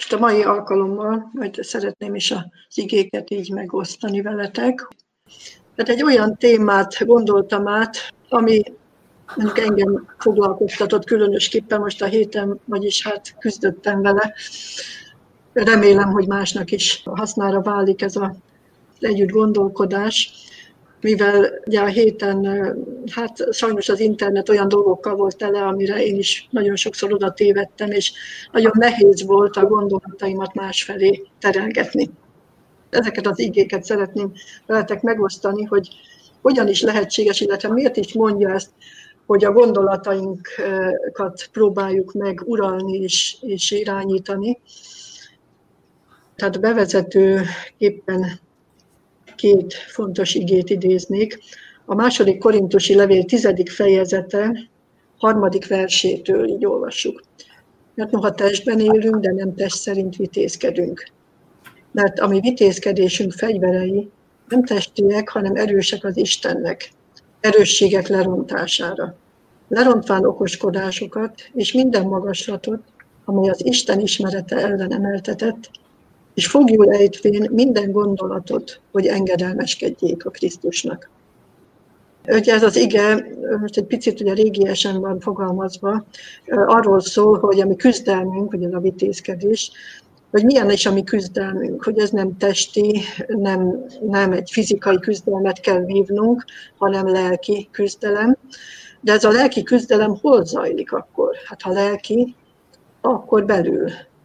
Most a mai alkalommal majd szeretném is az igéket így megosztani veletek. Tehát egy olyan témát gondoltam át, ami mondjuk engem foglalkoztatott különösképpen most a héten, vagyis hát küzdöttem vele. Remélem, hogy másnak is hasznára válik ez az együtt gondolkodás, mivel ugye a héten, hát sajnos az internet olyan dolgokkal volt tele, amire én is nagyon sokszor oda tévedtem, és nagyon nehéz volt a gondolataimat másfelé terelgetni. Ezeket az igéket szeretném veletek megosztani, hogy hogyan is lehetséges, illetve miért is mondja ezt, hogy a gondolatainkat próbáljuk meg uralni és irányítani. Tehát bevezetőképpen két fontos igét idéznék. A második korintusi levél 10. fejezete 3. versétől így olvassuk. Mert noha testben élünk, de nem test szerint vitézkedünk. Mert a mi vitézkedésünk fegyverei nem testiek, hanem erősek az Istennek, erősségek lerontására. Lerontván okoskodásokat és minden magaslatot, amely az Isten ismerete ellen emeltetett, és foglyul ejtvén minden gondolatot, hogy engedelmeskedjék a Krisztusnak. Ugye ez az ige, most egy picit ugye régiesen van fogalmazva, arról szól, hogy a mi küzdelmünk, vagy ez a vitézkedés, hogy milyen is a mi küzdelmünk, hogy ez nem testi, nem egy fizikai küzdelmet kell vívnunk, hanem lelki küzdelem. De ez a lelki küzdelem hol zajlik akkor? Hát ha lelki, akkor belül.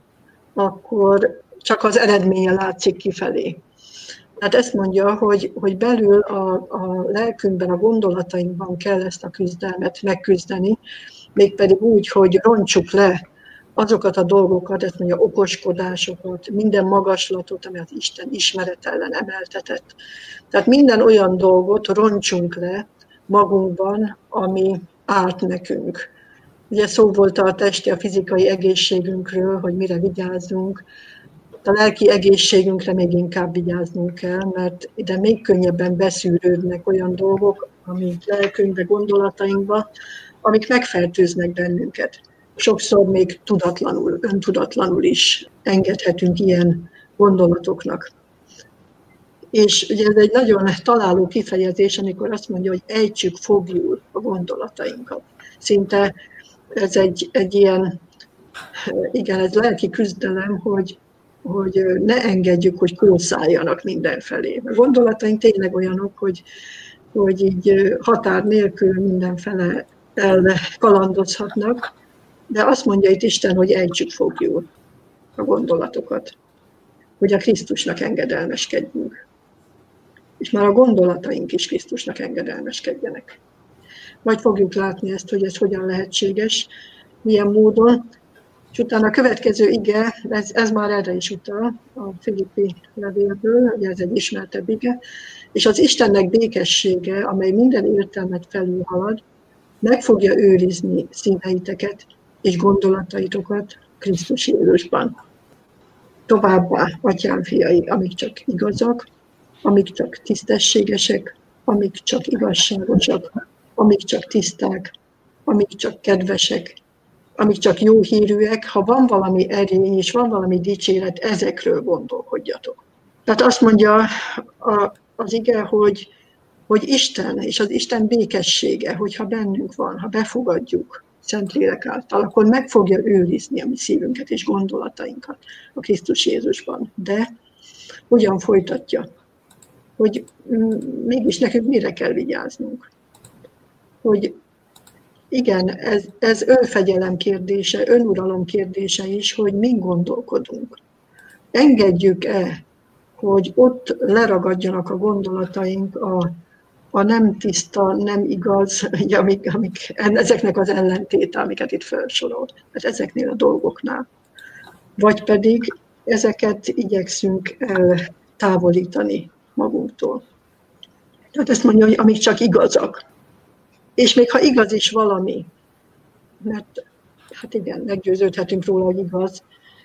Akkor csak az eredménye látszik kifelé. Tehát ezt mondja, hogy belül a lelkünkben, a gondolatainkban kell ezt a küzdelmet megküzdeni, mégpedig úgy, hogy rontsuk le azokat a dolgokat, ezt mondja, okoskodásokat, minden magaslatot, ami az Isten ismeret ellen emeltetett. Tehát minden olyan dolgot rontsunk le magunkban, ami árt nekünk. Ugye szó volt a testi, a fizikai egészségünkről, hogy mire vigyázzunk. A lelki egészségünkre még inkább vigyáznunk kell, mert ide még könnyebben beszűrődnek olyan dolgok, amik lelkünkbe, gondolatainkba, amik megfertőznek bennünket. Sokszor még tudatlanul, öntudatlanul is engedhetünk ilyen gondolatoknak. És ugye ez egy nagyon találó kifejezés, amikor azt mondja, hogy ejtsük foglyul a gondolatainkat. Szinte ez egy ilyen, igen, ez lelki küzdelem, hogy ne engedjük, hogy kószáljanak mindenfelé. A gondolataink tényleg olyanok, hogy így határ nélkül mindenfele elkalandozhatnak, de azt mondja itt Isten, hogy ejtsük foglyul a gondolatokat, hogy a Krisztusnak engedelmeskedjünk. És már a gondolataink is Krisztusnak engedelmeskedjenek. Majd fogjuk látni ezt, hogy ez hogyan lehetséges, milyen módon. És utána a következő ige, ez már erre is utal, a Filippi levélből, ugye ez egy ismertebb ige, és az Istennek békessége, amely minden értelmet felülhalad, meg fogja őrizni szíveiteket és gondolataitokat Krisztus Jézusban. Továbbá, atyám fiai, amik csak igazak, amik csak tisztességesek, amik csak igazságosak, amik csak tiszták, amik csak kedvesek, amik csak jó hírűek, ha van valami erény és van valami dicséret, ezekről gondolkodjatok. Tehát azt mondja az ige, hogy Isten és az Isten békessége, hogyha bennünk van, ha befogadjuk Szentlélek által, akkor meg fogja őrizni a mi szívünket és gondolatainkat a Krisztus Jézusban. De hogyan folytatja? Hogy mégis nekünk mire kell vigyáznunk? Hogy igen, ez önfegyelem kérdése, önuralom kérdése is, hogy mi gondolkodunk. Engedjük-e, hogy ott leragadjanak a gondolataink a nem tiszta, nem igaz, amik ezeknek az ellentéte, amiket itt felsorol, hát ezeknél a dolgoknál. Vagy pedig ezeket igyekszünk eltávolítani magunktól. Tehát ezt mondja, hogy amik csak igazak. És még ha igaz is valami, mert hát igen, meggyőződhetünk róla, hogy igaz,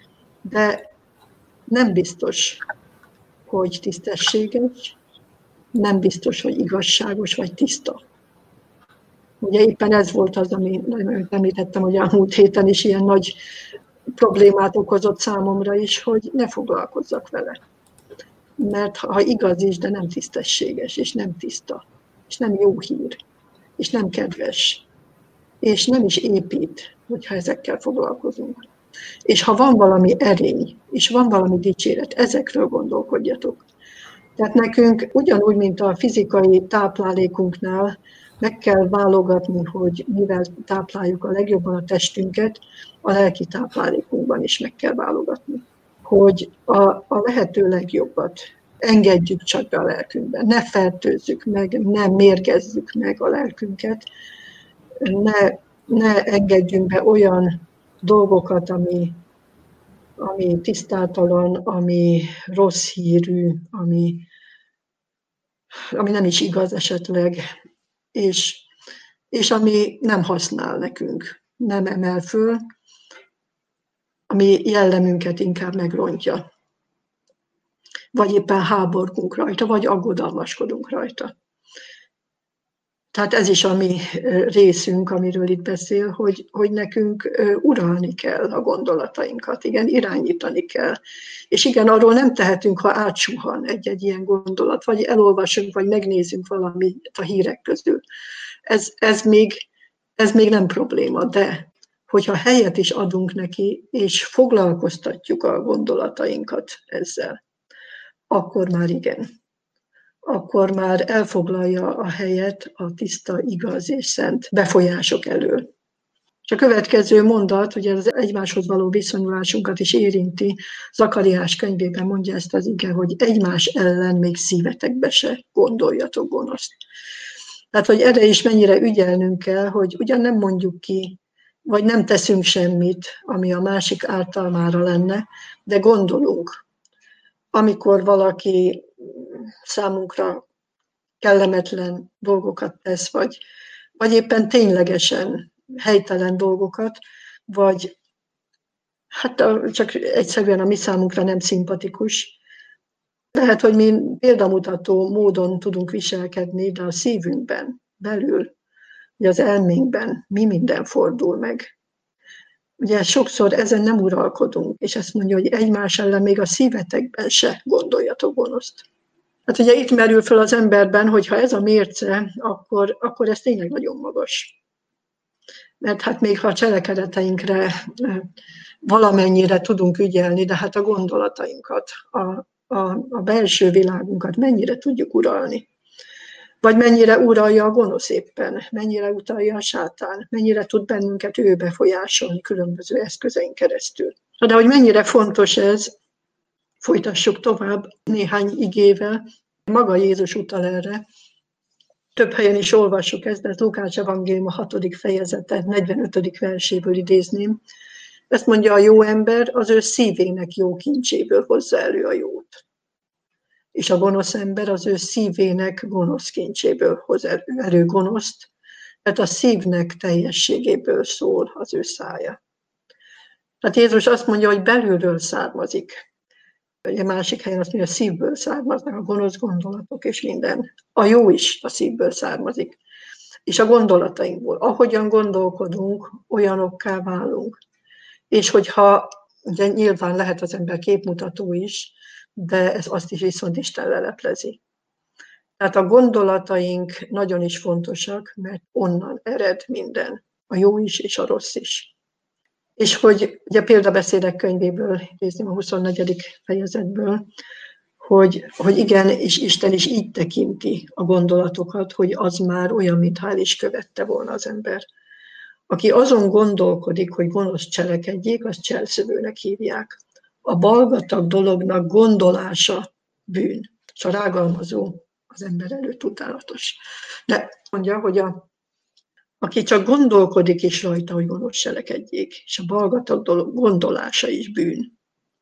de nem biztos, hogy tisztességes, nem biztos, hogy igazságos vagy tiszta. Ugye éppen ez volt az, amit említettem, hogy a múlt héten is ilyen problémát okozott számomra is, hogy ne foglalkozzak vele. Mert ha igaz is, de nem tisztességes, és nem tiszta, és nem jó hír, és nem kedves, és nem is épít, hogyha ezekkel foglalkozunk. És ha van valami erény, és van valami dicséret, ezekről gondolkodjatok. Tehát nekünk ugyanúgy, mint a fizikai táplálékunknál, meg kell válogatni, hogy mivel tápláljuk a legjobban a testünket, a lelki táplálékunkban is meg kell válogatni. Hogy a lehető legjobbat engedjük csak be a lelkünkbe. Ne fertőzzük meg, ne mérgezzük meg a lelkünket, ne engedjünk be olyan dolgokat, ami tisztátalan, ami rossz hírű, ami nem is igaz esetleg, és ami nem használ nekünk, nem emel föl, ami jellemünket inkább megrontja. Vagy éppen háborgunk rajta, vagy aggodalmaskodunk rajta. Tehát ez is a mi részünk, amiről itt beszél, hogy nekünk uralni kell a gondolatainkat, igen, irányítani kell. És igen, arról nem tehetünk, ha átsuhan egy ilyen gondolat, vagy elolvasunk, vagy megnézünk valamit a hírek közül. Ez még nem probléma, de hogyha helyet is adunk neki, és foglalkoztatjuk a gondolatainkat ezzel, akkor már igen. Akkor már elfoglalja a helyet a tiszta, igaz és szent befolyások elől. És a következő mondat, ugye az egymáshoz való viszonyulásunkat is érinti, Zakariás könyvében mondja ezt az ige, hogy egymás ellen még szívetekbe se gondoljatok gonoszt. Tehát, hogy erre is mennyire ügyelnünk kell, hogy ugyan nem mondjuk ki, vagy nem teszünk semmit, ami a másik ártalmára lenne, de gondolunk. Amikor valaki számunkra kellemetlen dolgokat tesz, vagy éppen ténylegesen helytelen dolgokat, vagy hát csak egyszerűen a mi számunkra nem szimpatikus. Lehet, hogy mi példamutató módon tudunk viselkedni, de a szívünkben, belül, ugye az elménkben mi minden fordul meg. Ugye sokszor ezen nem uralkodunk, és ezt mondja, hogy egymás ellen még a szívetekben se gondoljatok gonoszt. Hát ugye itt merül fel az emberben, hogy ha ez a mérce, akkor ez tényleg nagyon magas. Mert hát még ha a cselekedeteinkre valamennyire tudunk ügyelni, de hát a gondolatainkat, a belső világunkat mennyire tudjuk uralni. Vagy mennyire uralja a gonosz éppen, mennyire utalja a sátán, mennyire tud bennünket ő befolyásolni különböző eszközeink keresztül. De hogy mennyire fontos ez, folytassuk tovább néhány igével. Maga Jézus utal erre. Több helyen is olvassuk ezt, de Lukács evangélium a 6. fejezete, 45. verséből idézném. Ezt mondja, a jó ember az ő szívének jó kincséből hozza elő a jót. És a gonosz ember az ő szívének gonosz kincséből hoz elő gonoszt, mert a szívnek teljességéből szól az ő szája. Tehát Jézus azt mondja, hogy belülről származik. Egy másik helyen azt mondja, a szívből származnak a gonosz gondolatok, és minden. A jó is a szívből származik. És a gondolatainkból. Ahogyan gondolkodunk, olyanokká válunk. És hogyha, ugye nyilván lehet az ember képmutató is, de ez azt is viszont Isten leleplezi. Tehát a gondolataink nagyon is fontosak, mert onnan ered minden. A jó is, és a rossz is. És hogy ugye példabeszédek könyvéből, idézném a 24. fejezetből, hogy igen, és Isten is így tekinti a gondolatokat, hogy az már olyan, mintha el is követte volna az ember. Aki azon gondolkodik, hogy gonosz cselekedjék, azt cselszövőnek hívják. A balgatag dolognak gondolása bűn, és a rágalmazó az ember előtt utálatos. De mondja, hogy aki csak gondolkodik is rajta, hogy gonosz cselekedjék, és a balgatag dolog gondolása is bűn.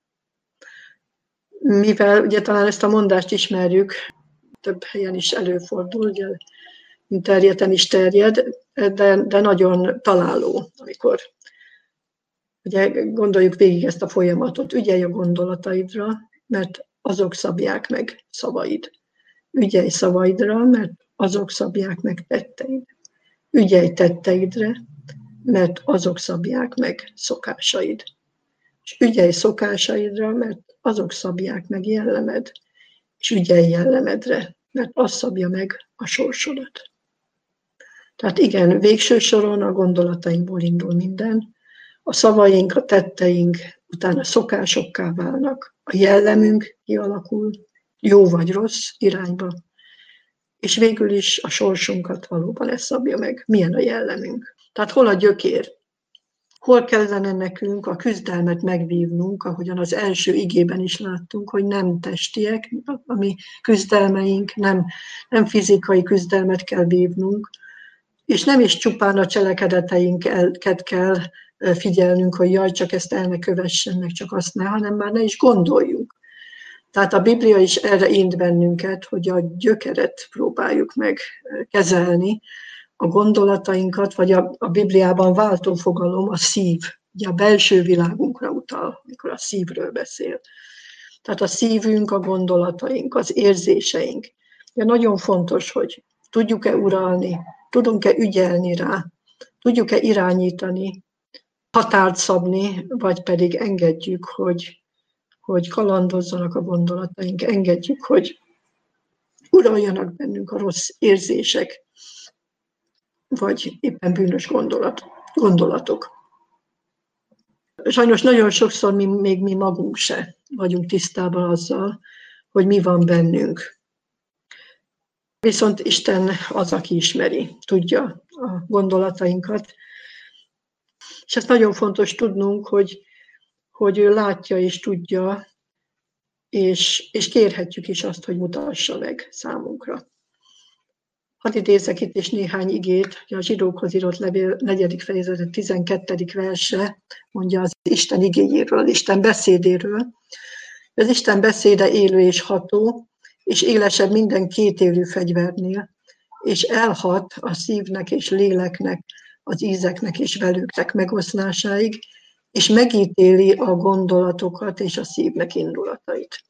Mivel ugye talán ezt a mondást ismerjük, több helyen is előfordul, ugye interneten is terjed, de nagyon találó, amikor ugye gondoljuk végig ezt a folyamatot, ügyelj a gondolataidra, mert azok szabják meg szavaid. Ügyelj szavaidra, mert azok szabják meg tetteid. Ügyelj tetteidre, mert azok szabják meg szokásaid. és ügyelj szokásaidra, mert azok szabják meg jellemed, és ügyelj jellemedre, mert az szabja meg a sorsodat. Tehát igen, végső soron a gondolatainkból indul minden, a szavaink, a tetteink utána szokásokká válnak, a jellemünk kialakul, jó vagy rossz irányba, és végül is a sorsunkat valóban ez szabja meg, milyen a jellemünk. Tehát hol a gyökér? Hol kellene nekünk a küzdelmet megvívnunk, ahogyan az első igében is láttunk, hogy nem testiek, a mi küzdelmeink, nem fizikai küzdelmet kell vívnunk, és nem is csupán a cselekedeteinket kell figyelnünk, hogy jaj, csak ezt el ne kövessen, meg csak azt ne, hanem már ne is gondoljuk. Tehát a Biblia is erre int bennünket, hogy a gyökeret próbáljuk meg kezelni, a gondolatainkat, vagy a Bibliában váltó fogalom a szív, ugye a belső világunkra utal, amikor a szívről beszél. Tehát a szívünk, a gondolataink, az érzéseink. De nagyon fontos, hogy tudjuk-e uralni, tudunk-e ügyelni rá, tudjuk-e irányítani, határt szabni, vagy pedig engedjük, hogy kalandozzanak a gondolataink, engedjük, hogy uraljanak bennünk a rossz érzések, vagy éppen bűnös gondolatok. Sajnos nagyon sokszor még mi magunk se vagyunk tisztában azzal, hogy mi van bennünk. Viszont Isten az, aki ismeri, tudja a gondolatainkat. És ezt nagyon fontos tudnunk, hogy ő látja és tudja, és kérhetjük is azt, hogy mutassa meg számunkra. Hadd idézek itt is néhány igét, a Zsidókhoz írott levél 4. fejezet 12. verse mondja az Isten igéjéről, az Isten beszédéről. Az Isten beszéde élő és ható, és élesebb minden kétélű fegyvernél, és elhat a szívnek és léleknek, az ízeknek és velőknek megoszlásáig, és megítéli a gondolatokat és a szívnek indulatait.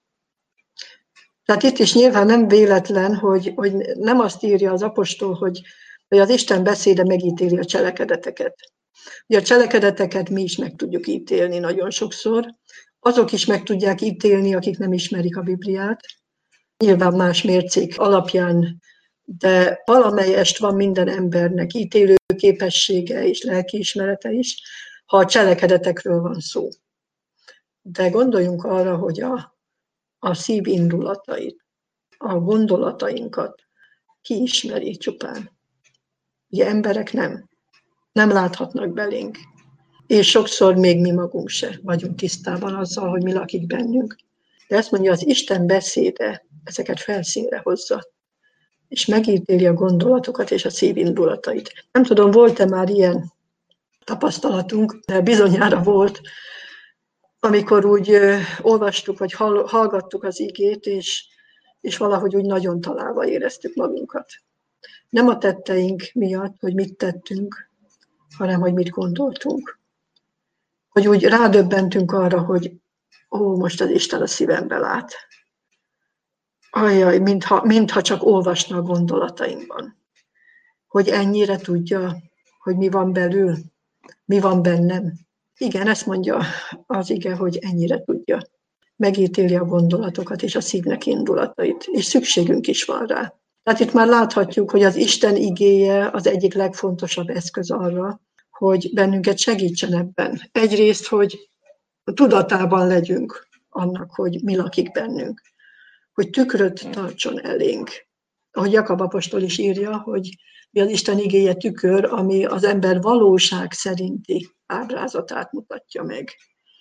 Tehát itt is nyilván nem véletlen, hogy nem azt írja az apostol, hogy az Isten beszéde megítéli a cselekedeteket. Ugye a cselekedeteket mi is meg tudjuk ítélni nagyon sokszor, azok is meg tudják ítélni, akik nem ismerik a Bibliát, nyilván más mércék alapján, de valamelyest van minden embernek ítélő képessége és lelkiismerete is, ha a cselekedetekről van szó. De gondoljunk arra, hogy a szív indulatait, a gondolatainkat ki ismeri csupán. Ugye emberek nem láthatnak belénk, és sokszor még mi magunk se vagyunk tisztában azzal, hogy mi lakik bennünk. De ezt mondja, az Isten beszéde ezeket felszínre hozza, és megítéli a gondolatokat és a szív indulatait. Nem tudom, volt-e már ilyen tapasztalatunk, de bizonyára volt, amikor úgy olvastuk, vagy hallgattuk az igét, és valahogy úgy nagyon találva éreztük magunkat. Nem a tetteink miatt, hogy mit tettünk, hanem hogy mit gondoltunk. Hogy úgy rádöbbentünk arra, hogy most az Isten a szívembe lát. Ajjaj, mintha csak olvasna a gondolatainkban. Hogy ennyire tudja, hogy mi van belül, mi van bennem. Igen, ezt mondja az ige, hogy ennyire tudja. Megítéli a gondolatokat és a szívnek indulatait, és szükségünk is van rá. Tehát itt már láthatjuk, hogy az Isten igéje az egyik legfontosabb eszköz arra, hogy bennünket segítsen ebben. Egyrészt, hogy tudatában legyünk annak, hogy mi lakik bennünk. Hogy tükröt tartson elénk. Ahogy Jakab apostol is írja, hogy az Isten igéje tükör, ami az ember valóság szerinti ábrázatát mutatja meg.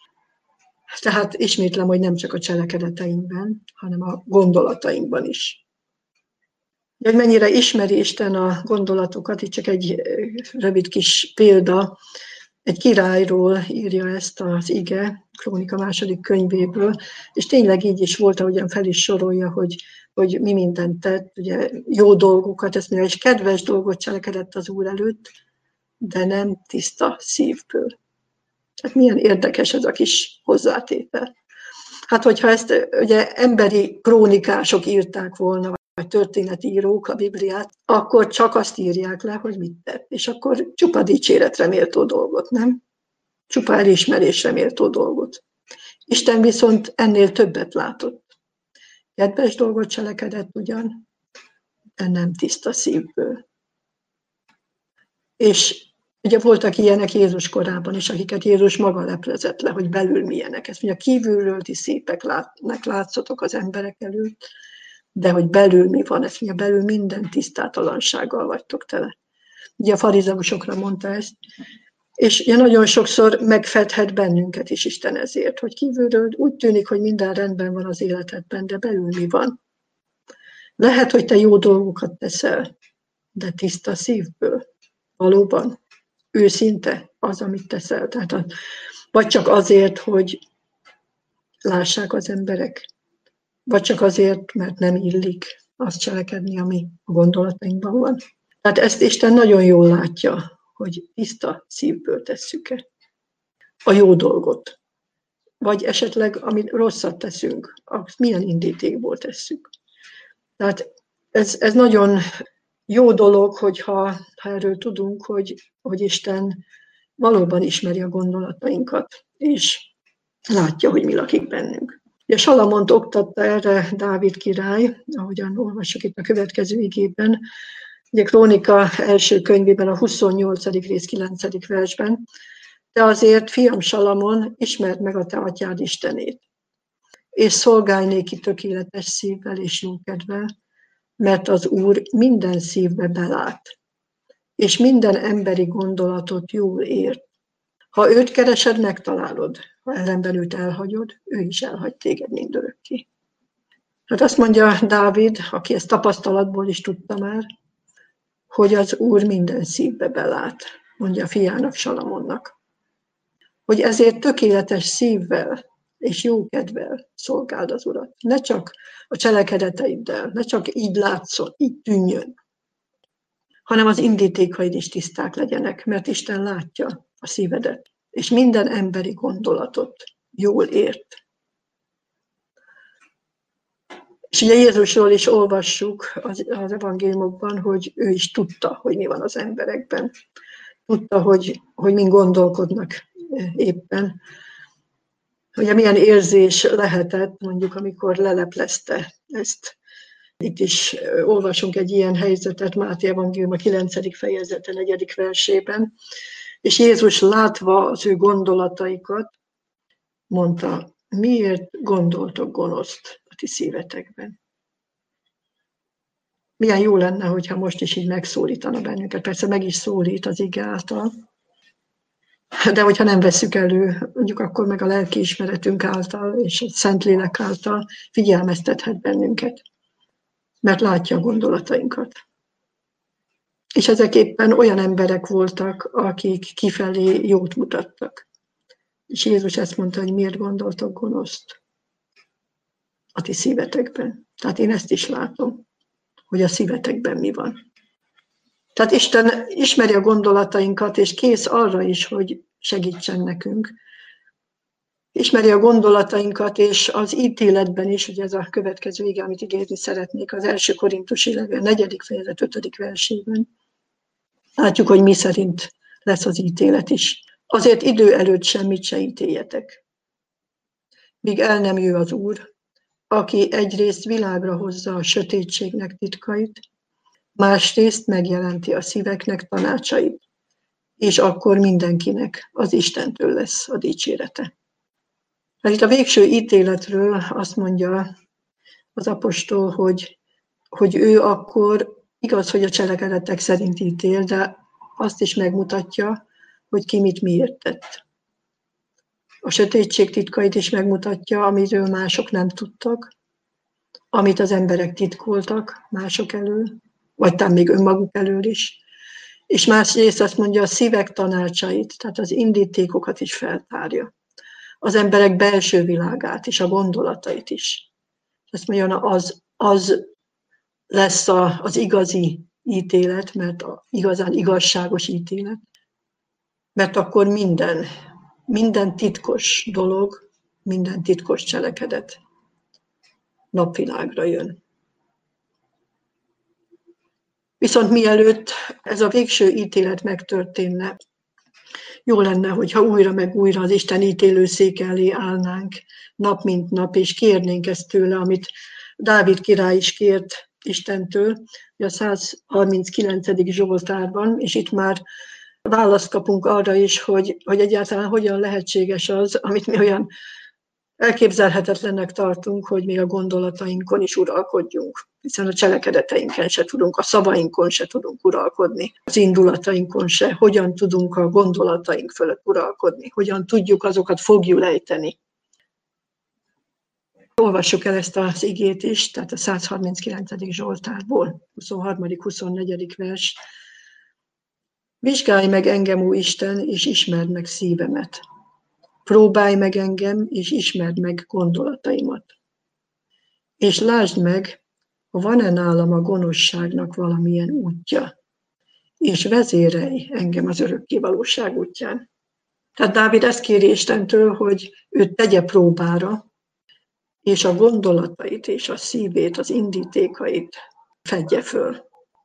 Tehát ismétlem, hogy nem csak a cselekedeteinkben, hanem a gondolatainkban is. Hogy mennyire ismeri Isten a gondolatokat, itt csak egy rövid kis példa, egy királyról írja ezt az ige, Krónika 2. könyvéből, és tényleg így is volt, ahogyan fel is sorolja, hogy mi mindent tett, ugye jó dolgokat, ezt mondja, és kedves dolgot cselekedett az Úr előtt, de nem tiszta szívből. Hát milyen érdekes ez a kis hozzátétel. Hát, hogyha ezt ugye emberi krónikások írták volna, vagy történetírók a Bibliát, akkor csak azt írják le, hogy mit tett. És akkor csupa dicséretre méltó dolgot, nem? Csupa elismerésre méltó dolgot. Isten viszont ennél többet látott. Kedves dolgot cselekedett ugyan, de nem tiszta szívből. És ugye voltak ilyenek Jézus korában is, akiket Jézus maga leplezett le, hogy belül milyenek. Ezt mondja, kívülről ti szépeknek látszotok az emberek előtt, de hogy belül mi van, ezt mondja, belül minden tisztátalansággal vagytok tele. Ugye a farizeusokra mondta ezt, és ugye nagyon sokszor megfedhet bennünket is Isten ezért, hogy kívülről úgy tűnik, hogy minden rendben van az életedben, de belül mi van. Lehet, hogy te jó dolgokat teszel, de tiszta szívből. Valóban őszinte az, amit teszel. Tehát vagy csak azért, hogy lássák az emberek, vagy csak azért, mert nem illik azt cselekedni, ami a gondolatainkban van. Tehát ezt Isten nagyon jól látja, hogy tiszta szívből tesszük-e a jó dolgot. Vagy esetleg, amit rosszat teszünk, azt milyen indítékból tesszük. Tehát ez nagyon jó dolog, hogyha erről tudunk, hogy Isten valóban ismeri a gondolatainkat, és látja, hogy mi lakik bennünk. Ugye Salamont oktatta erre Dávid király, ahogyan olvassuk itt a következő igében, ugye Krónika első könyvében, a 28. rész 9. versben, de azért, fiam Salamon, ismerd meg a te atyád Istenét, és szolgálj néki tökéletes szívvel és jókedvel, mert az Úr minden szívbe belát, és minden emberi gondolatot jól ért. Ha őt keresed, megtalálod, ha ellenben őt elhagyod, ő is elhagy téged mindörökké. Hát azt mondja Dávid, aki ezt tapasztalatból is tudta már, hogy az Úr minden szívbe belát, mondja a fiának, Salamonnak. Hogy ezért tökéletes szívvel és jókedvel szolgáld az Urat. Ne csak a cselekedeteiddel, ne csak így látszol, így tűnjön, hanem az indítékaid is tiszták legyenek, mert Isten látja a szívedet, és minden emberi gondolatot jól ért. És ugye Jézusról is olvassuk az evangéliumokban, hogy ő is tudta, hogy mi van az emberekben. Tudta, hogy mind gondolkodnak éppen. Ugye milyen érzés lehetett, mondjuk, amikor leleplezte ezt. Itt is olvasunk egy ilyen helyzetet, Máté evangélium a 9. fejezete 4. versében, és Jézus látva az ő gondolataikat, mondta, miért gondoltok gonoszt a ti szívetekben? Milyen jó lenne, hogyha most is így megszólítana bennünket. Persze meg is szólít az ige által, de hogyha nem vesszük elő, mondjuk akkor meg a lelkiismeretünk által és a Szentlélek által figyelmeztethet bennünket, mert látja a gondolatainkat. És ezek éppen olyan emberek voltak, akik kifelé jót mutattak. És Jézus ezt mondta, hogy miért gondoltok gonoszt a ti szívetekben. Tehát én ezt is látom, hogy a szívetekben mi van. Tehát Isten ismeri a gondolatainkat, és kész arra is, hogy segítsen nekünk. Ismeri a gondolatainkat, és az ítéletben is, ugye ez a következő ige, amit idézni szeretnék, az 1. Korintusi levél 4. fejezet 5. versében. Látjuk, hogy mi szerint lesz az ítélet is. Azért idő előtt semmit se ítéljetek, míg el nem jön az Úr, aki egyrészt világra hozza a sötétségnek titkait, másrészt megjelenti a szíveknek tanácsait, és akkor mindenkinek az Istentől lesz a dicsérete. Hát itt a végső ítéletről azt mondja az apostol, hogy ő akkor igaz, hogy a cselekedetek szerint ítél, de azt is megmutatja, hogy ki mit miért tett. A sötétség titkait is megmutatja, amiről mások nem tudtak, amit az emberek titkoltak mások elől, vagy talán még önmaguk elől is. És másrészt azt mondja, a szívek tanácsait, tehát az indítékokat is feltárja. Az emberek belső világát is, a gondolatait is. Azt mondja, az lesz az igazi ítélet, mert igazán igazságos ítélet. Mert akkor minden titkos dolog, minden titkos cselekedet napvilágra jön. Viszont mielőtt ez a végső ítélet megtörténne, Jó lenne, hogyha újra meg újra az Isten ítélőszéke elé állnánk nap mint nap, és kérnénk ezt tőle, amit Dávid király is kért Istentől, a 139. Zsoltárban, és itt már választ kapunk arra is, hogy egyáltalán hogyan lehetséges az, amit mi olyan elképzelhetetlennek tartunk, hogy még a gondolatainkon is uralkodjunk, hiszen a cselekedeteinken se tudunk, a szavainkon se tudunk uralkodni, az indulatainkon se, hogyan tudunk a gondolataink fölött uralkodni, hogyan tudjuk azokat foglyul ejteni. Olvassuk el ezt az igét is, tehát a 139. Zsoltárból, 23.-24. vers. Vizsgálj meg engem, ó Isten, és ismerd meg szívemet. Próbálj meg engem, és ismerd meg gondolataimat. És lásd meg, ha van-e nálam a gonoszságnak valamilyen útja, és vezérelj engem az örökkévalóság útján. Tehát Dávid ezt kéri Istentől, hogy őt tegye próbára, és a gondolatait és a szívét, az indítékait fedje föl.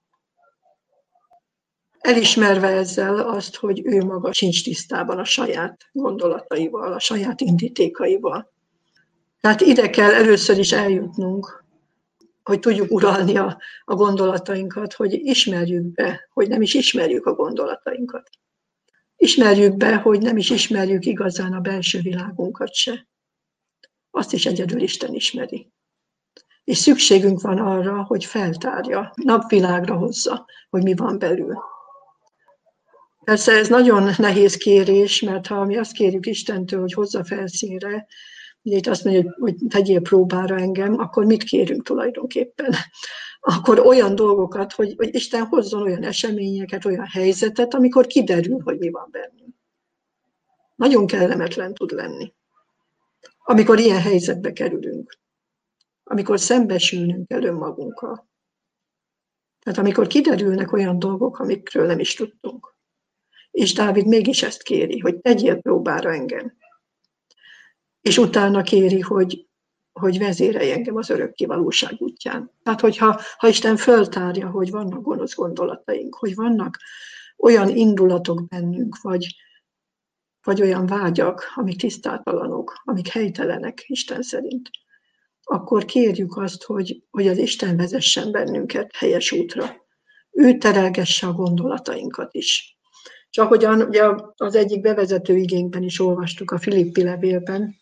Elismerve ezzel azt, hogy ő maga sincs tisztában a saját gondolataival, a saját indítékaival. Tehát ide kell először is eljutnunk, hogy tudjuk uralni a gondolatainkat, hogy ismerjük be, hogy nem is ismerjük a gondolatainkat. Ismerjük be, hogy nem is ismerjük igazán a belső világunkat se. Azt is egyedül Isten ismeri. És szükségünk van arra, hogy feltárja, napvilágra hozza, hogy mi van belül. Persze ez nagyon nehéz kérés, mert ha mi azt kérjük Istentől, hogy hozza felszínre, ugye itt azt mondja, hogy tegyél próbára engem, akkor mit kérünk tulajdonképpen? Akkor olyan dolgokat, hogy Isten hozzon olyan eseményeket, olyan helyzetet, amikor kiderül, hogy mi van bennünk. Nagyon kellemetlen tud lenni. Amikor ilyen helyzetbe kerülünk. Amikor szembesülnünk kell önmagunkkal. Tehát amikor kiderülnek olyan dolgok, amikről nem is tudtunk. És Dávid mégis ezt kéri, hogy tegyél próbára engem. És utána kéri, hogy vezérelj engem az örökkévalóság útján. Tehát, hogyha Isten föltárja, hogy vannak gonosz gondolataink, hogy vannak olyan indulatok bennünk, vagy olyan vágyak, amik tisztátalanok, amik helytelenek Isten szerint, akkor kérjük azt, hogy az Isten vezessen bennünket helyes útra. Ő terelgesse a gondolatainkat is. És ahogyan ugye az egyik bevezető igénkben is olvastuk a Filippi levélben,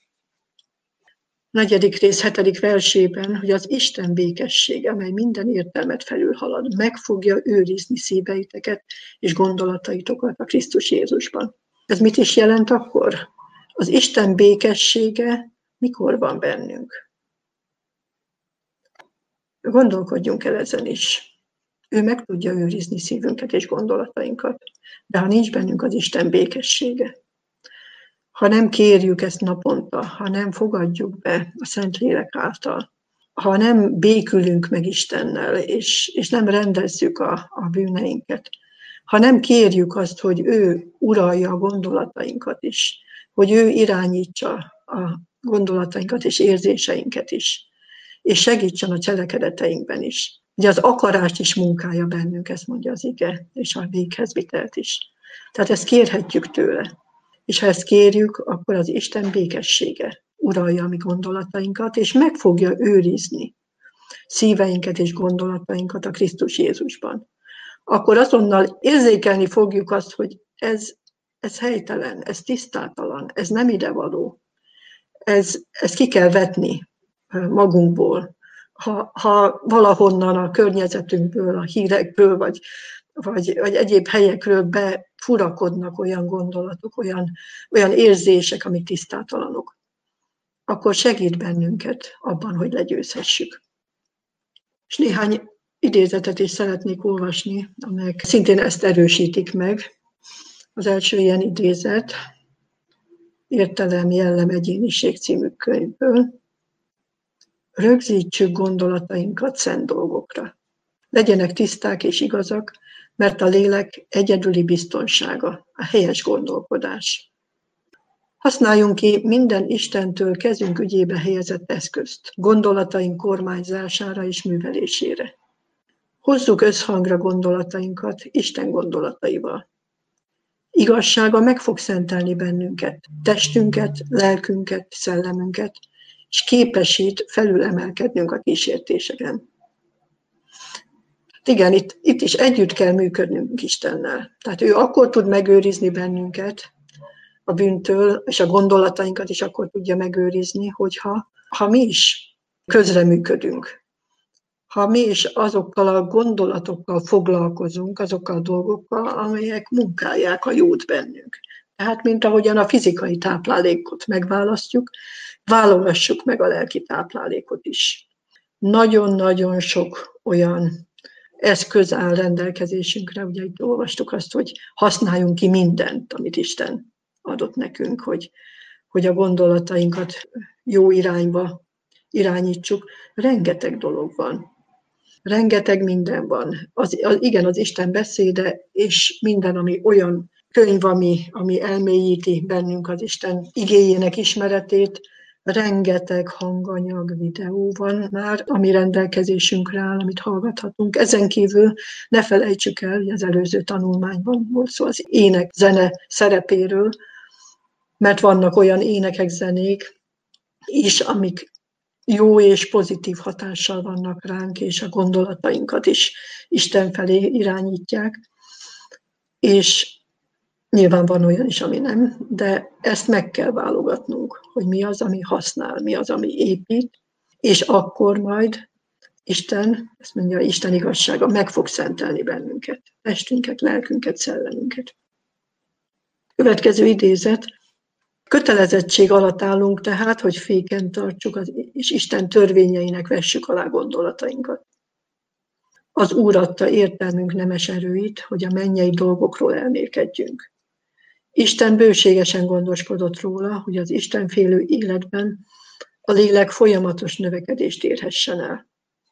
4. rész 7. versében, hogy az Isten békessége, amely minden értelmet felülhalad, meg fogja őrizni szíveiteket és gondolataitokat a Krisztus Jézusban. Ez mit is jelent akkor? Az Isten békessége mikor van bennünk? Gondolkodjunk el ezen is. Ő meg tudja őrizni szívünket és gondolatainkat, de ha nincs bennünk az Isten békessége, ha nem kérjük ezt naponta, ha nem fogadjuk be a Szentlélek által, ha nem békülünk meg Istennel, és nem rendezzük a bűneinket, ha nem kérjük azt, hogy ő uralja a gondolatainkat is, hogy ő irányítsa a gondolatainkat és érzéseinket is, és segítsen a cselekedeteinkben is. Ugye az akarás is munkálja bennünk, ezt mondja az ige, és a véghezvitelt is. Tehát ezt kérhetjük tőle. És ha ezt kérjük, akkor az Isten békessége uralja a mi gondolatainkat, és meg fogja őrizni szíveinket és gondolatainkat a Krisztus Jézusban. Akkor azonnal érzékelni fogjuk azt, hogy ez helytelen, ez tisztátalan, ez nem idevaló. Ez ki kell vetni magunkból. Ha valahonnan a környezetünkből, a hírekből, vagy egyéb helyekről befurakodnak olyan gondolatok, olyan érzések, amik tisztátalanok, akkor segít bennünket abban, hogy legyőzhessük. És néhány idézetet is szeretnék olvasni, amelyek szintén ezt erősítik meg. Az első ilyen idézet, Értelem, jellem, egyéniség című könyvből. Rögzítsük gondolatainkat szent dolgokra. Legyenek tiszták és igazak, mert a lélek egyedüli biztonsága, a helyes gondolkodás. Használjunk ki minden Istentől kezünk ügyébe helyezett eszközt, gondolataink kormányzására és művelésére. Hozzuk összhangra gondolatainkat Isten gondolataival. igazsága meg fog szentelni bennünket, testünket, lelkünket, szellemünket, és képesít felülemelkednünk a kísértéseken. Igen, itt is együtt kell működnünk Istennel. Tehát ő akkor tud megőrizni bennünket a bűntől, és a gondolatainkat is akkor tudja megőrizni, hogyha mi is közreműködünk. Ha mi is azokkal a gondolatokkal foglalkozunk, azokkal a dolgokkal, amelyek munkálják a jót bennünk. Tehát, mint ahogyan a fizikai táplálékot megválasztjuk, válogassuk meg a lelki táplálékot is. Nagyon-nagyon sok olyan eszköz áll rendelkezésünkre, ugye itt olvastuk azt, hogy használjunk ki mindent, amit Isten adott nekünk, hogy a gondolatainkat jó irányba irányítsuk. Rengeteg dolog van. Rengeteg minden van. Igen, az Isten beszéde, és minden, ami olyan könyv, ami elmélyíti bennünk az Isten igéjének ismeretét, rengeteg hanganyag, videó van már, ami rendelkezésünkre áll, amit hallgathatunk. Ezen kívül ne felejtsük el, hogy az előző tanulmányban volt szó az ének, zene szerepéről, mert vannak olyan énekek, zenék is, amik jó és pozitív hatással vannak ránk, és a gondolatainkat is Isten felé irányítják. És nyilván van olyan is, ami nem, de ezt meg kell válogatnunk, hogy mi az, ami használ, mi az, ami épít, és akkor majd Isten, ezt mondja, Isten igazsága meg fog szentelni bennünket, testünket, lelkünket, szellemünket. Következő idézet. Kötelezettség alatt állunk tehát, hogy féken tartsuk, és Isten törvényeinek vessük alá gondolatainkat. Az Úr adta értelmünk nemes erőit, hogy a mennyei dolgokról elmélkedjünk. Isten bőségesen gondoskodott róla, hogy az istenfélő életben a lélek folyamatos növekedést érhessen el.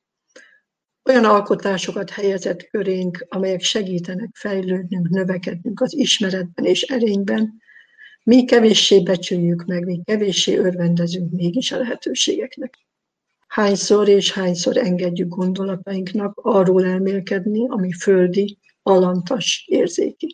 Olyan alkotásokat helyezett körénk, amelyek segítenek fejlődnünk, növekednünk az ismeretben és erényben, mi kevéssé becsüljük meg, mi kevéssé örvendezünk mégis a lehetőségeknek. Hányszor és hányszor engedjük gondolatainknak arról elmélkedni, ami földi, alantas, érzéki.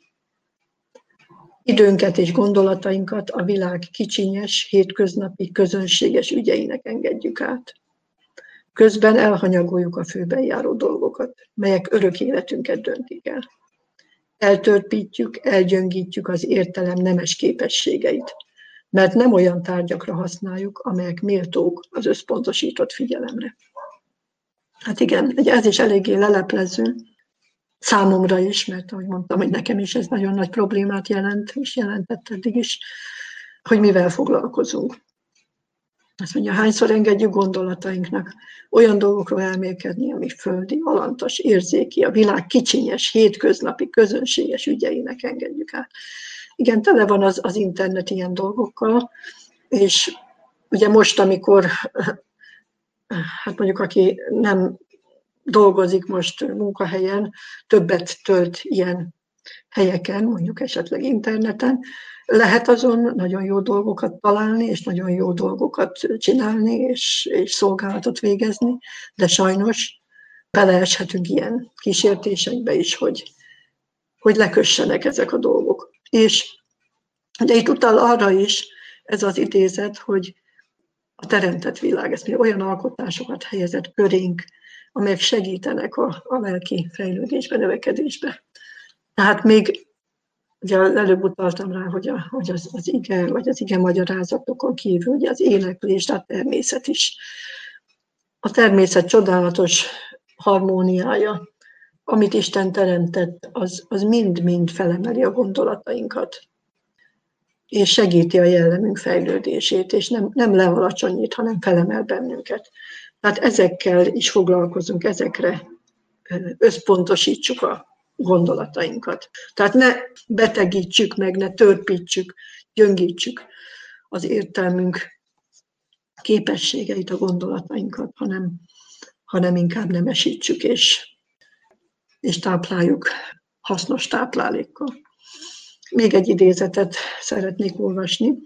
Időnket és gondolatainkat a világ kicsinyes, hétköznapi, közönséges ügyeinek engedjük át. Közben elhanyagoljuk a főben járó dolgokat, melyek örök életünket döntik el. Eltörpítjük, elgyöngítjük az értelem nemes képességeit, mert nem olyan tárgyakra használjuk, amelyek méltók az összpontosított figyelemre. Hát igen, ez is eléggé leleplező, számomra is, mert ahogy mondtam, hogy nekem is ez nagyon nagy problémát jelent, és jelentett eddig is, hogy mivel foglalkozunk. Azt mondja, hányszor engedjük gondolatainknak olyan dolgokról elmélkedni, ami földi, alantas, érzéki, a világ kicsinyes, hétköznapi, közönséges ügyeinek engedjük át. Igen, tele van az internet ilyen dolgokkal, és ugye most, amikor, hát mondjuk aki nem dolgozik most munkahelyen, többet tölt ilyen helyeken, mondjuk esetleg interneten, lehet azon nagyon jó dolgokat találni, és nagyon jó dolgokat csinálni, és szolgálatot végezni, de sajnos beleeshetünk ilyen kísértésekbe is, hogy lekössenek ezek a dolgok. És de itt utal arra is ez az idézet, hogy a teremtett világ, ezt mi olyan alkotásokat helyezett körénk, amelyek segítenek a lelki fejlődésbe, növekedésbe. Tehát még ugye előbb utaltam rá, hogy az ige, vagy az ige magyarázatokon kívül, ugye az éneklés, de a természet is. A természet csodálatos harmóniája, amit Isten teremtett, az mind-mind felemeli a gondolatainkat, és segíti a jellemünk fejlődését, és nem lealacsonyít, hanem felemel bennünket. Tehát ezekkel is foglalkozunk, ezekre összpontosítsuk a gondolatainkat. Tehát ne betegítsük meg, ne törpítsük, gyöngítsük az értelmünk képességeit, a gondolatainkat, hanem inkább nemesítsük és tápláljuk hasznos táplálékkal. Még egy idézetet szeretnék olvasni.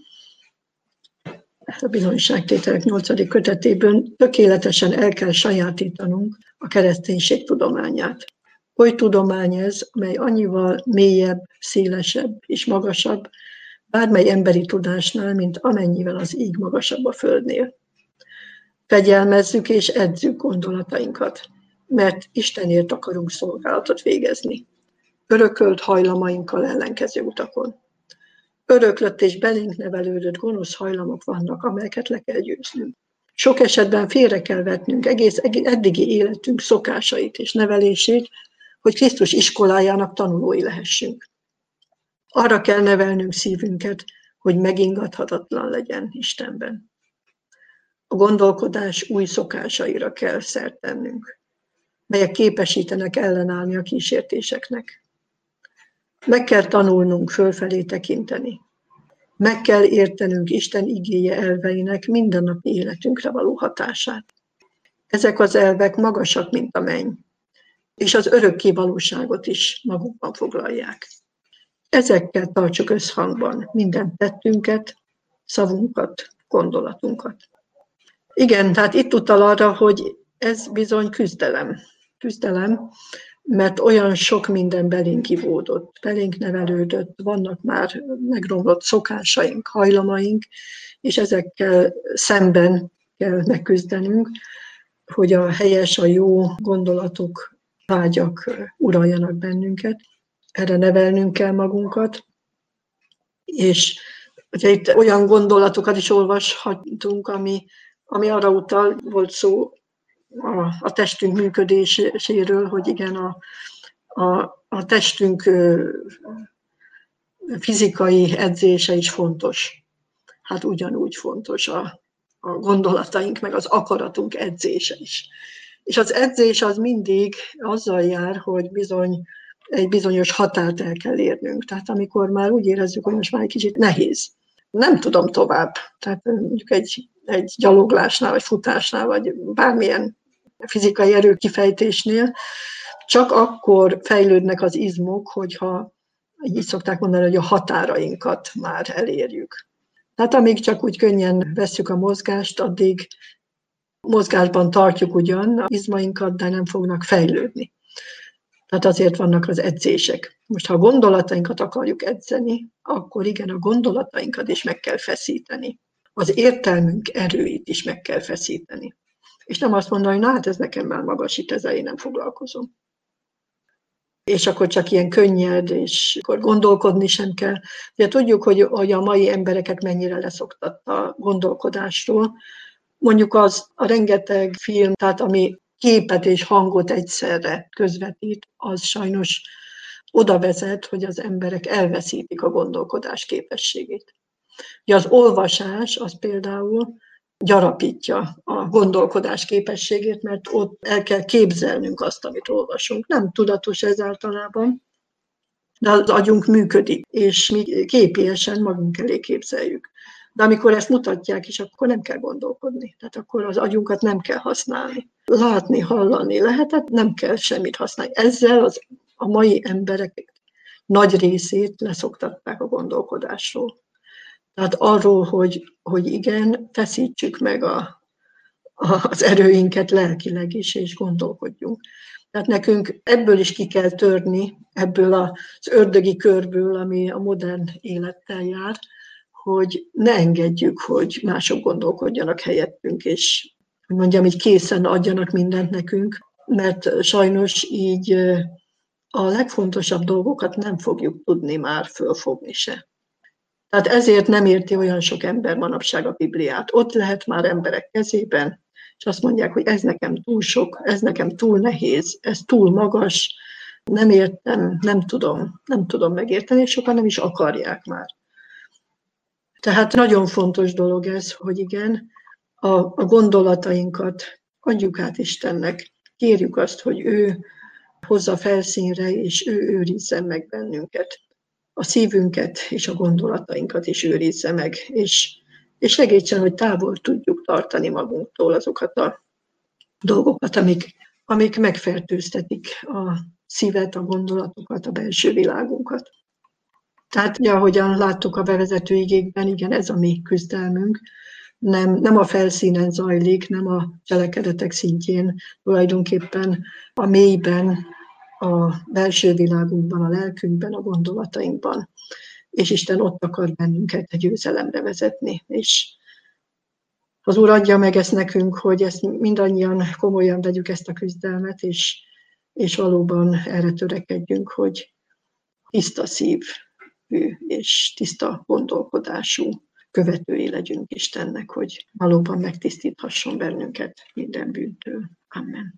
A Bizonyságtételek 8. kötetéből tökéletesen el kell sajátítanunk a kereszténység tudományát. Oly tudomány ez, amely annyival mélyebb, szélesebb és magasabb bármely emberi tudásnál, mint amennyivel az íg magasabb a földnél. Fegyelmezzük és edzük gondolatainkat, mert Istenért akarunk szolgálatot végezni. Örökölt hajlamainkkal ellenkező utakon. Öröklött és belénk nevelődött gonosz hajlamok vannak, amelyeket le kell győznünk. Sok esetben félre kell vetnünk egész eddigi életünk szokásait és nevelését, hogy Krisztus iskolájának tanulói lehessünk. Arra kell nevelnünk szívünket, hogy megingathatatlan legyen Istenben. A gondolkodás új szokásaira kell szert tennünk, melyek képesítenek ellenállni a kísértéseknek. Meg kell tanulnunk fölfelé tekinteni. Meg kell értenünk Isten igéje elveinek mindennapi életünkre való hatását. Ezek az elvek magasak, mint a menny, és az örökké valóságot is magukban foglalják. Ezekkel tartsuk összhangban minden tettünket, szavunkat, gondolatunkat. Igen, tehát itt utal arra, hogy ez bizony küzdelem, mert olyan sok minden belénk ivódott, belénk nevelődött, vannak már megromlott szokásaink, hajlamaink, és ezekkel szemben kell megküzdenünk, hogy a helyes, a jó gondolatok, vágyak uraljanak bennünket. Erre nevelnünk kell magunkat, és ugye itt olyan gondolatokat is olvashatunk, ami arra utal, volt szó a testünk működéséről, hogy igen, a testünk fizikai edzése is fontos. Hát ugyanúgy fontos a gondolataink, meg az akaratunk edzése is. És az edzés az mindig azzal jár, hogy egy bizonyos határt el kell érnünk. Tehát amikor már úgy érezzük, hogy most már egy kicsit nehéz. Nem tudom tovább. Tehát mondjuk egy gyaloglásnál, vagy futásnál, vagy bármilyen fizikai erőkifejtésnél, csak akkor fejlődnek az izmok, hogyha, így szokták mondani, hogy a határainkat már elérjük. Tehát amíg csak úgy könnyen vesszük a mozgást, addig mozgásban tartjuk ugyan az izmainkat, de nem fognak fejlődni. Tehát azért vannak az edzések. Most ha a gondolatainkat akarjuk edzeni, akkor igen, a gondolatainkat is meg kell feszíteni. Az értelmünk erőit is meg kell feszíteni. És nem azt mondani, hogy na hát ez nekem már magasít, ezzel én nem foglalkozom. És akkor csak ilyen könnyed, és akkor gondolkodni sem kell. Ugye tudjuk, hogy a mai embereket mennyire leszoktatta a gondolkodásról. Mondjuk a rengeteg film, tehát ami képet és hangot egyszerre közvetít, az sajnos oda vezet, hogy az emberek elveszítik a gondolkodás képességét. Ugye az olvasás az például gyarapítja a gondolkodás képességét, mert ott el kell képzelnünk azt, amit olvasunk. Nem tudatos ez általában, de az agyunk működik, és mi képiesen magunk elé képzeljük. De amikor ezt mutatják is, akkor nem kell gondolkodni. Tehát akkor az agyunkat nem kell használni. Látni, hallani lehetett, nem kell semmit használni. Ezzel a mai emberek nagy részét leszoktatták a gondolkodásról. Tehát arról, hogy igen, feszítsük meg az erőinket lelkileg is, és gondolkodjunk. Tehát nekünk ebből is ki kell törni, ebből az ördögi körből, ami a modern élettel jár, hogy ne engedjük, hogy mások gondolkodjanak helyettünk, és hogy mondjam, így készen adjanak mindent nekünk, mert sajnos így a legfontosabb dolgokat nem fogjuk tudni már fölfogni se. Tehát ezért nem érti olyan sok ember manapság a Bibliát. Ott lehet már emberek kezében, és azt mondják, hogy ez nekem túl sok, ez nekem túl nehéz, ez túl magas, nem értem, nem tudom megérteni, és sokan nem is akarják már. Tehát nagyon fontos dolog ez, hogy igen, a gondolatainkat adjuk át Istennek, kérjük azt, hogy ő hozza felszínre, és ő őrizze meg bennünket. A szívünket és a gondolatainkat is őrizze meg, és segítsen, hogy távol tudjuk tartani magunktól azokat a dolgokat, amik megfertőztetik a szívet, a gondolatokat, a belső világunkat. Tehát, ahogyan láttuk a bevezető igékben, igen, ez a mi küzdelmünk, nem a felszínen zajlik, nem a cselekedetek szintjén, tulajdonképpen a mélyben a belső világunkban, a lelkünkben, a gondolatainkban, és Isten ott akar bennünket a győzelemre vezetni. És az Úr adja meg ezt nekünk, hogy ezt mindannyian komolyan vegyük ezt a küzdelmet, és valóban erre törekedjünk, hogy tiszta szívű és tiszta gondolkodású követői legyünk Istennek, hogy valóban megtisztíthasson bennünket minden bűntől. Amen.